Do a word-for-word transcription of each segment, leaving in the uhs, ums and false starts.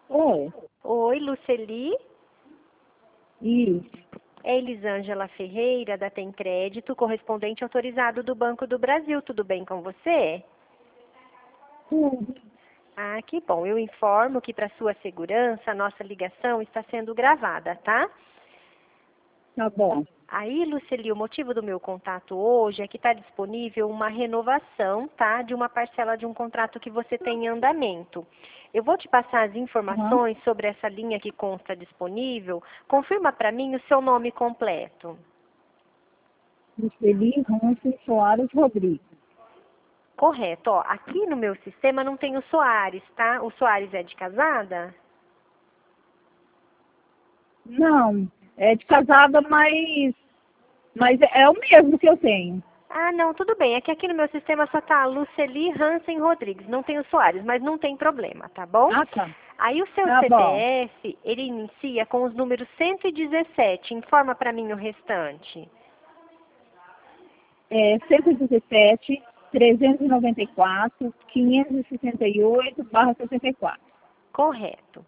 Oi, Oi, Luceli. isso. É Elisângela Ferreira, da Tem Crédito, correspondente autorizado do Banco do Brasil. Tudo bem com você? Tudo. Ah, que bom. Eu informo que, para sua segurança, a nossa ligação está sendo gravada, tá? Tá bom. Aí, Luceli, o motivo do meu contato hoje é que está disponível uma renovação, tá? De uma parcela de um contrato que você tem em andamento. Eu vou te passar as Uhum. informações sobre essa linha que consta disponível. Confirma para mim o seu nome completo. Luceli Ronce Soares Rodrigues. Correto, ó. Aqui no meu sistema não tem o Soares, tá? O Soares é de casada? Não, é de casada, mas, mas é o mesmo que eu tenho. Ah, não, tudo bem. É que aqui no meu sistema só tá Luceli Hansen Rodrigues. Não tem o Soares, mas não tem problema, tá bom? Ah, tá. Aí o seu Tá bom. C P F, ele inicia com os números cento e dezessete. Informa para mim o restante. É cento e dezessete, trezentos e noventa e quatro, quinhentos e sessenta e oito, barra sessenta e quatro. Correto.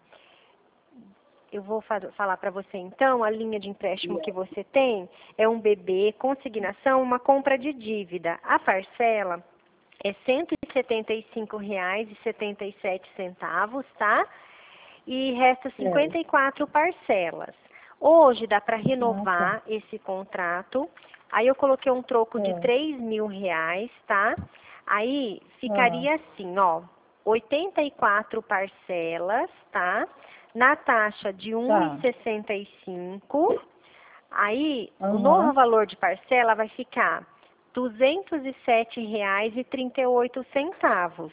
Eu vou fa- falar para você então, a linha de empréstimo que você tem é um B B, consignação, uma compra de dívida. A parcela é cento e setenta e cinco reais e setenta e sete centavos, tá? E resta É. cinquenta e quatro parcelas. Hoje dá para Ah, tá. renovar esse contrato. Aí eu coloquei um troco de É. três mil reais, tá? Aí Ah, ficaria assim, ó, oitenta e quatro parcelas, tá? Na taxa de um e tá. sessenta e cinco. Aí o novo Aham. valor de parcela vai ficar duzentos e sete reais e trinta e oito centavos,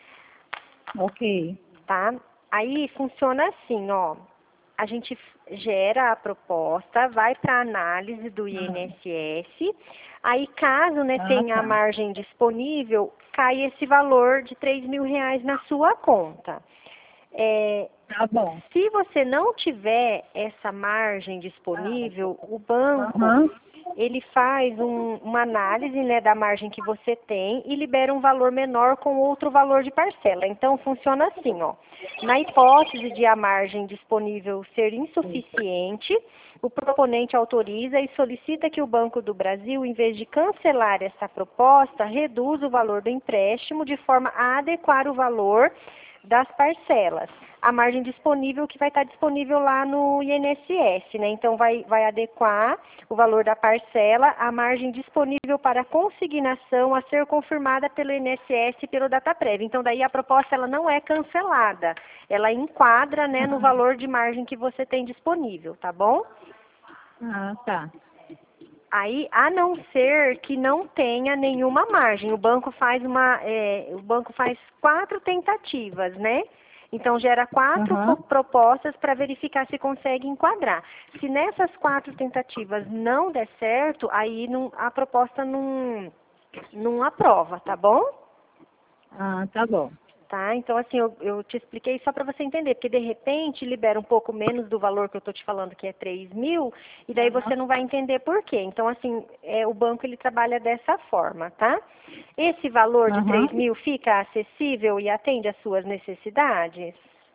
Ok. tá? Aí funciona assim, ó. A gente gera a proposta, vai para a análise do Ah, I N S S. Aí, caso né, ah, tenha a tá. margem disponível, cai esse valor de três mil reais na sua conta. É, Tá bom. se você não tiver essa margem disponível, o banco Aham. ele faz um- uma análise né, da margem que você tem e libera um valor menor com outro valor de parcela. Então, funciona assim, ó. Na hipótese de a margem disponível ser insuficiente, o proponente autoriza e solicita que o Banco do Brasil, em vez de cancelar essa proposta, reduza o valor do empréstimo de forma a adequar o valor das parcelas. A margem disponível que vai estar disponível lá no I N S S, né? Então, vai, vai adequar o valor da parcela à margem disponível para consignação a ser confirmada pelo I N S S e pelo Dataprev. Então, daí a proposta ela não é cancelada. Ela enquadra, né, no valor de margem que você tem disponível, tá bom? Ah, tá. Aí, a não ser que não tenha nenhuma margem, o banco faz uma, é, o banco faz quatro tentativas, né? Então gera quatro Aham. po- propostas para verificar se consegue enquadrar. Se nessas quatro tentativas não der certo, aí não- a proposta não, não aprova, tá bom? Ah, tá bom. Tá? Então, assim, eu, eu te expliquei só para você entender, porque de repente libera um pouco menos do valor que eu estou te falando, que é três mil, e daí você Aham. não vai entender por quê. Então, assim, é, o banco ele trabalha dessa forma, tá? Esse valor de Aham. três mil fica acessível e atende às suas necessidades?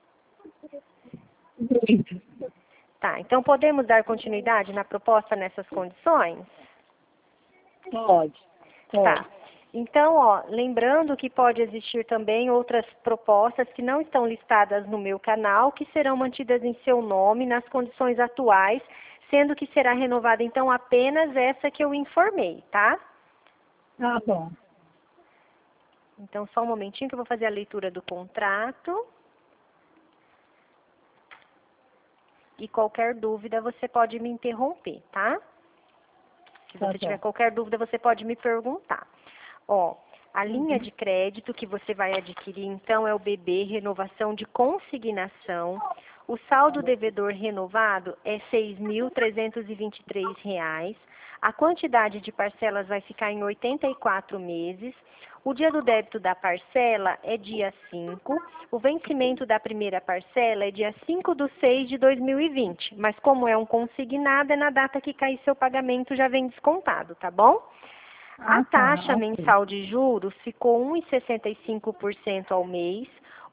Muito. Tá, então podemos dar continuidade na proposta nessas condições? Pode. Tá. Pode. Então, ó, lembrando que pode existir também outras propostas que não estão listadas no meu canal, que serão mantidas em seu nome nas condições atuais, sendo que será renovada então apenas essa que eu informei, tá? Tá bom. Então, só um momentinho que eu vou fazer a leitura do contrato. E qualquer dúvida você pode me interromper, tá? Se Tá você tiver bom. qualquer dúvida, você pode me perguntar. Ó, a linha Uhum. de crédito que você vai adquirir, então, é o B B Renovação de Consignação. O saldo devedor renovado é seis mil trezentos e vinte e três reais. A quantidade de parcelas vai ficar em oitenta e quatro meses. O dia do débito da parcela é dia cinco. O vencimento da primeira parcela é dia cinco de seis de dois mil e vinte. Mas como é um consignado, é na data que cair seu pagamento já vem descontado, tá bom? A Ah, tá. taxa Ok. mensal de juros ficou um vírgula sessenta e cinco por cento ao mês.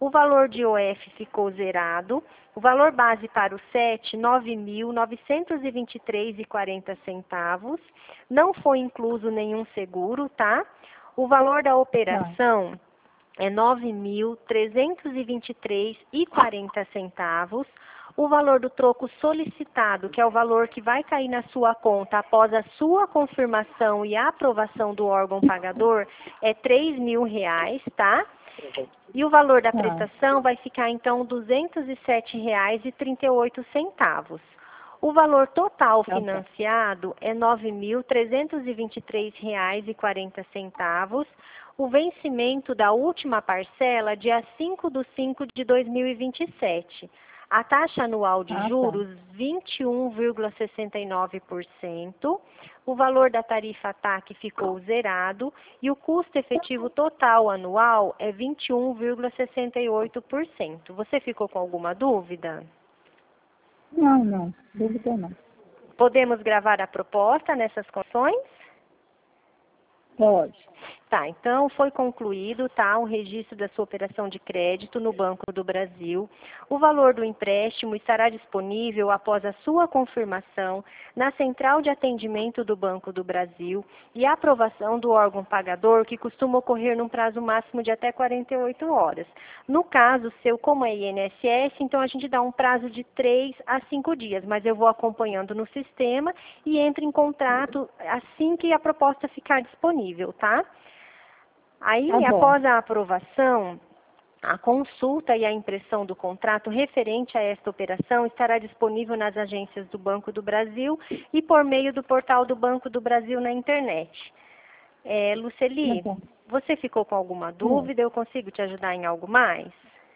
O valor de O F ficou zerado. O valor base para o S E T, nove mil novecentos e vinte e três reais e quarenta centavos. Não foi incluso nenhum seguro, tá? O valor da operação é nove mil trezentos e vinte e três reais e quarenta centavos. O valor do troco solicitado, que é o valor que vai cair na sua conta após a sua confirmação e a aprovação do órgão pagador, é três mil reais, tá? E o valor da prestação vai ficar, então, duzentos e sete reais e trinta e oito centavos. O valor total financiado é nove mil trezentos e vinte e três reais e quarenta centavos. O vencimento da última parcela, dia cinco de cinco de dois mil e vinte e sete. A taxa anual de juros, vinte e um vírgula sessenta e nove por cento. O valor da tarifa T A C ficou zerado e o custo efetivo total anual é vinte e um vírgula sessenta e oito por cento. Você ficou com alguma dúvida? Não, não. Dúvida não. Podemos gravar a proposta nessas condições? Pode. Tá, então foi concluído, tá, o registro da sua operação de crédito no Banco do Brasil. O valor do empréstimo estará disponível após a sua confirmação na central de atendimento do Banco do Brasil e a aprovação do órgão pagador, que costuma ocorrer num prazo máximo de até quarenta e oito horas. No caso seu, como é I N S S, então a gente dá um prazo de três a cinco dias, mas eu vou acompanhando no sistema e entro em contrato assim que a proposta ficar disponível, tá? Aí, Tá bom. após a aprovação, a consulta e a impressão do contrato referente a esta operação estará disponível nas agências do Banco do Brasil e por meio do portal do Banco do Brasil na internet. É, Luceli, Tá bom. você ficou com alguma dúvida? Eu consigo te ajudar em algo mais?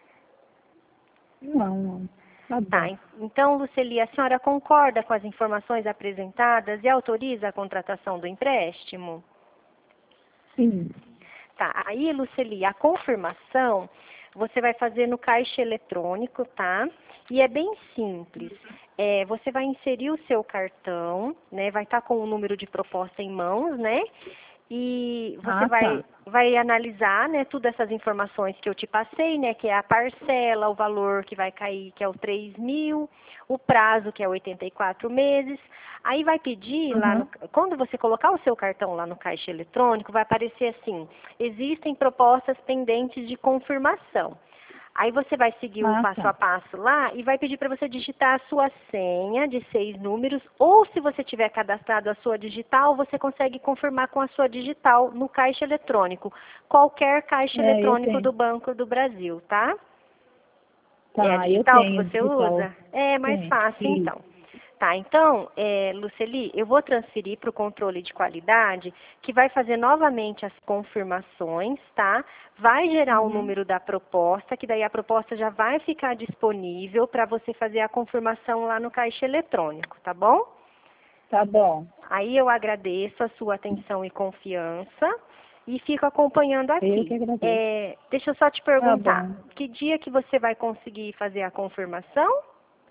Não, não. Tá bom. Tá, então, Luceli, a senhora concorda com as informações apresentadas e autoriza a contratação do empréstimo? Sim. Tá, aí, Luceli, a confirmação você vai fazer no caixa eletrônico, tá? E é bem simples. É, você vai inserir o seu cartão, né? Vai estar com o número de proposta em mãos, né? E você Ah, vai, tá. vai analisar, né, todas essas informações que eu te passei, né, que é a parcela, o valor que vai cair, que é os três mil, o prazo, que é oitenta e quatro meses. Aí vai pedir lá, no, quando você colocar o seu cartão lá no caixa eletrônico, vai aparecer assim, existem propostas pendentes de confirmação. Aí você vai seguir o Ah, passo tá. a passo lá e vai pedir para você digitar a sua senha de seis números, ou se você tiver cadastrado a sua digital, você consegue confirmar com a sua digital no caixa eletrônico. Qualquer caixa É, eu eletrônico tenho. do Banco do Brasil, tá? É a Tá, eu digital que tenho você digital. usa? É mais Sim. fácil, Sim. então. Tá, então, é, Luceli, eu vou transferir para o controle de qualidade, que vai fazer novamente as confirmações, tá? Vai gerar o número da proposta, que daí a proposta já vai ficar disponível para você fazer a confirmação lá no caixa eletrônico, tá bom? Tá bom. Aí eu agradeço a sua atenção e confiança e fico acompanhando Eu que aqui. agradeço. É, deixa eu só te Tá perguntar, bom. que dia que você vai conseguir fazer a confirmação?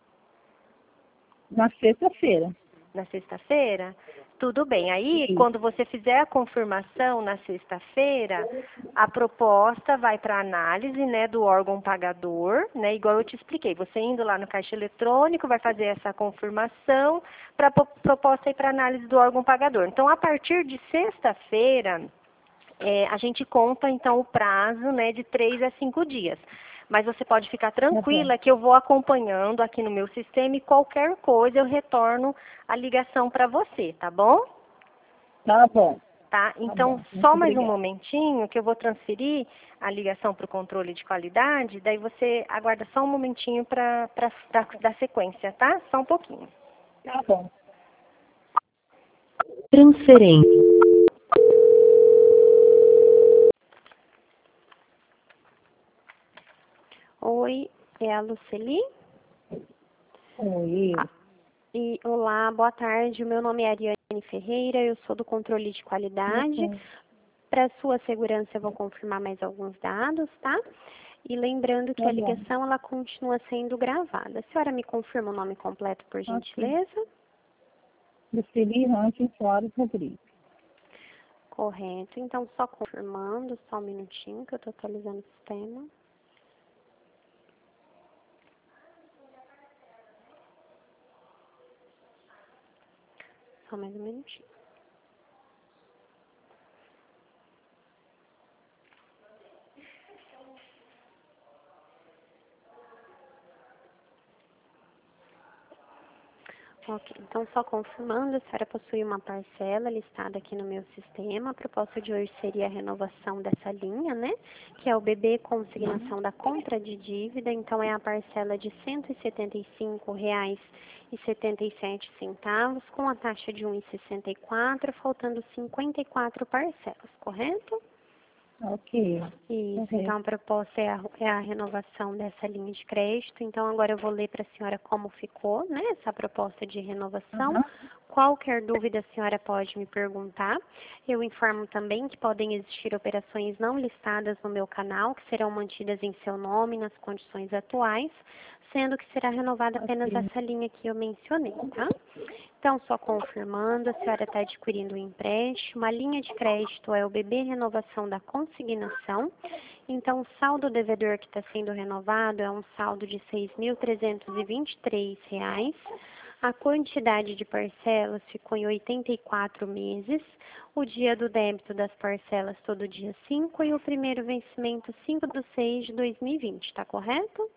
Na sexta-feira. Na sexta-feira? Tudo bem. Aí, Isso. quando você fizer a confirmação na sexta-feira, a proposta vai para análise, né, do órgão pagador, né, igual eu te expliquei. Você indo lá no caixa eletrônico, vai fazer essa confirmação para a proposta ir para análise do órgão pagador. Então, a partir de sexta-feira, é, a gente conta, então, o prazo, né, de três a cinco dias. Mas você pode ficar tranquila que eu vou acompanhando aqui no meu sistema e qualquer coisa eu retorno a ligação para você, tá bom? Tá bom. Tá? Então, bom. Muito só mais um obrigada. momentinho que eu vou transferir a ligação para o controle de qualidade, daí você aguarda só um momentinho para dar sequência, tá? Só um pouquinho. Tá bom. Transferência. Oi, é a Luceli? Oi. Ah, e, olá, boa tarde. O meu nome é Ariane Ferreira, eu sou do controle de qualidade. Para sua segurança, eu vou confirmar mais alguns dados, tá? E lembrando que Tá a bom. ligação ela continua sendo gravada. A senhora me confirma o nome completo, por gentileza? Luceli Rancho Soares Rodrigues. Correto. Então, só confirmando, só um minutinho que eu estou atualizando o sistema. Só mais um minutinho. Ok, então só confirmando, a senhora possui uma parcela listada aqui no meu sistema. A proposta de hoje seria a renovação dessa linha, né? Que é o B B consignação da compra de dívida. Então é a parcela de cento e setenta e cinco reais e setenta e sete centavos, com a taxa de um real e sessenta e quatro, faltando cinquenta e quatro parcelas, correto? Ok. Isso, Correto. então a proposta é a, é a renovação dessa linha de crédito. Então agora eu vou ler para a senhora como ficou, né, essa proposta de renovação. Uhum. Qualquer dúvida a senhora pode me perguntar. Eu informo também que podem existir operações não listadas no meu canal, que serão mantidas em seu nome nas condições atuais, sendo que será renovada apenas Ok. essa linha que eu mencionei, tá? Então, só confirmando, a senhora está adquirindo um empréstimo, a linha de crédito é o B B Renovação da Consignação. Então, o saldo devedor que está sendo renovado é um saldo de seis mil trezentos e vinte e três reais. A quantidade de parcelas ficou em oitenta e quatro meses. O dia do débito das parcelas todo dia cinco e o primeiro vencimento cinco de seis de dois mil e vinte, está correto?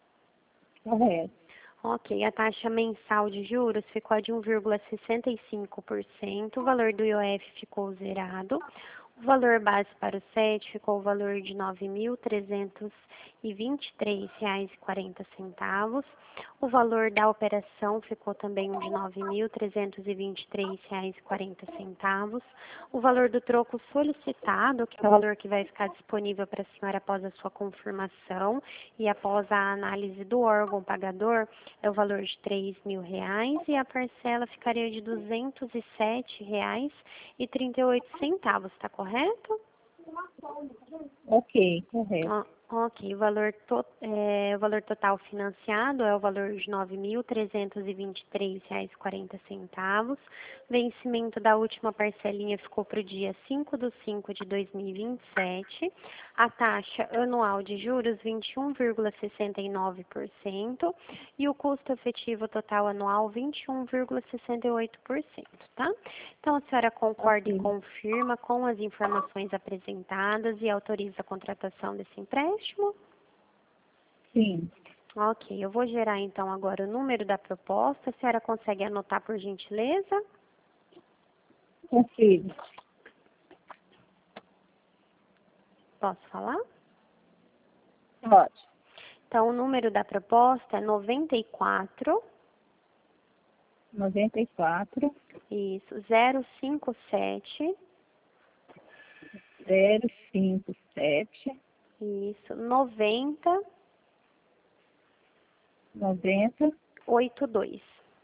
Correto. Ok, a taxa mensal de juros ficou de um vírgula sessenta e cinco por cento, o valor do I O F ficou zerado, o valor base para o S E T ficou o valor de nove mil trezentos e vinte e três reais e quarenta centavos, o valor da operação ficou também de nove mil trezentos e vinte e três reais e quarenta centavos, o valor do troco solicitado, que é o valor que vai ficar disponível para a senhora após a sua confirmação e após a análise do órgão pagador, é o valor de três mil reais e a parcela ficaria de duzentos e sete reais e trinta e oito centavos, está correto? Ok, correto. Ó, ok, o valor, to, é, o valor total financiado é o valor de nove mil trezentos e vinte e três reais e quarenta centavos. Vencimento da última parcelinha ficou para o dia cinco de cinco de dois mil e vinte e sete. A taxa anual de juros vinte e um vírgula sessenta e nove por cento e o custo efetivo total anual vinte e um vírgula sessenta e oito por cento, tá? Então a senhora concorda e Ok. confirma com as informações apresentadas e autoriza a contratação desse empréstimo? Sim. Ok, eu vou gerar então agora o número da proposta. A senhora consegue anotar por gentileza? Consigo. Posso falar? Pode. Então o número da proposta é noventa e quatro, noventa e quatro, isso, zero cinco sete, zero cinco sete, isso, noventa, noventa, oitenta e dois.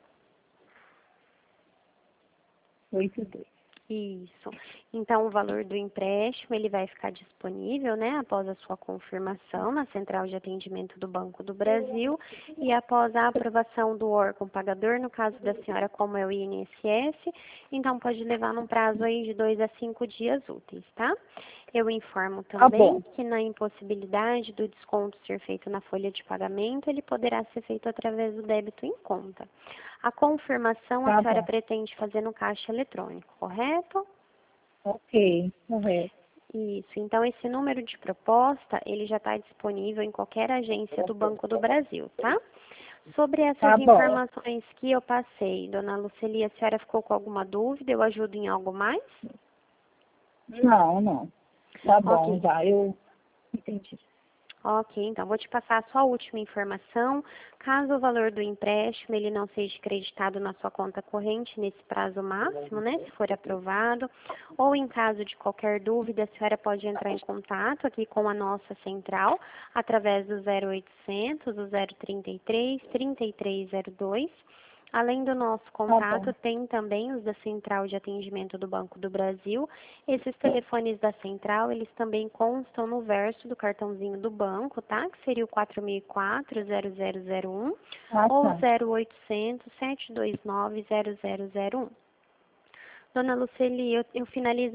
oitenta e dois. Isso. Então, o valor do empréstimo, ele vai ficar disponível, né, após a sua confirmação na Central de Atendimento do Banco do Brasil e após a aprovação do órgão pagador, no caso da senhora, como é o I N S S, então pode levar num prazo aí de dois a cinco dias úteis, tá? Eu informo Tá também bom. que na impossibilidade do desconto ser feito na folha de pagamento, ele poderá ser feito através do débito em conta. A confirmação a Tá senhora bom. pretende fazer no caixa eletrônico, correto? Ok, correto. Isso. Então, esse número de proposta, ele já está disponível em qualquer agência do Banco do Brasil, tá? Sobre essas Tá bom. informações que eu passei, dona Luceli, a senhora ficou com alguma dúvida? Eu ajudo em algo mais? Não, não. Tá bom, Ok. já. Eu entendi. Ok, então vou te passar só a última informação. Caso o valor do empréstimo ele não seja creditado na sua conta corrente nesse prazo máximo, né, se for aprovado, ou em caso de qualquer dúvida, a senhora pode entrar em contato aqui com a nossa central através do zero oitocentos, o zero trinta e três, trinta e três zero dois. Além do nosso Tá bom. contato, tem também os da Central de Atendimento do Banco do Brasil. Esses telefones da Central, eles também constam no verso do cartãozinho do banco, tá? Que seria o quatro mil e quatro, zero zero zero um Ah, ou tá. zero oitocentos, sete dois nove, zero zero zero um. Dona Luceli, eu, eu finalizo